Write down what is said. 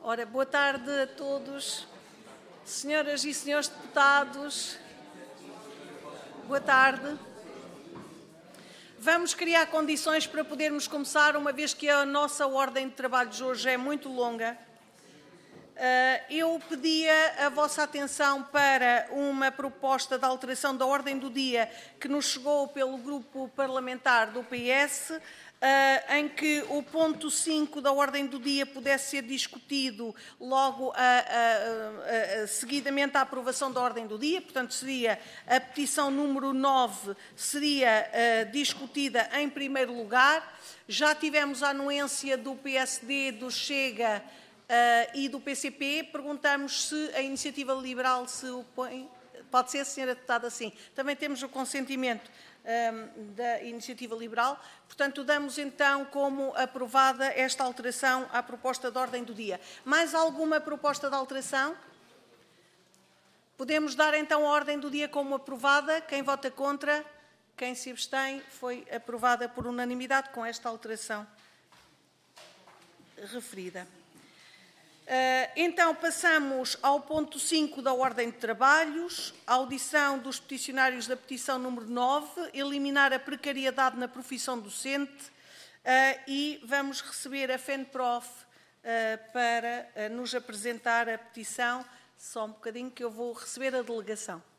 Ora, boa tarde a todos, senhoras e senhores deputados. Boa tarde. Vamos criar condições para podermos começar, uma vez que a nossa ordem de trabalho de hoje é muito longa. Eu pedia a vossa atenção para uma proposta de alteração da ordem do dia que nos chegou pelo grupo parlamentar do PS, em que o ponto 5 da ordem do dia pudesse ser discutido logo seguidamente à aprovação da ordem do dia. Portanto, seria a petição número 9, seria discutida em primeiro lugar. Já tivemos a anuência do PSD, do Chega e do PCP. Perguntamos se a Iniciativa Liberal se opõe. Pode ser, Sra. Deputada, sim. Também temos o consentimento da Iniciativa Liberal. Portanto, damos então como aprovada esta alteração à proposta de ordem do dia. Mais alguma proposta de alteração? Podemos dar então a ordem do dia como aprovada. Quem vota contra? Quem se abstém? Foi aprovada por unanimidade com esta alteração referida. Então, passamos ao ponto 5 da ordem de trabalhos, a audição dos peticionários da petição número 9, eliminar a precariedade na profissão docente, e vamos receber a FENPROF para nos apresentar a petição. Só um bocadinho que eu vou receber a delegação.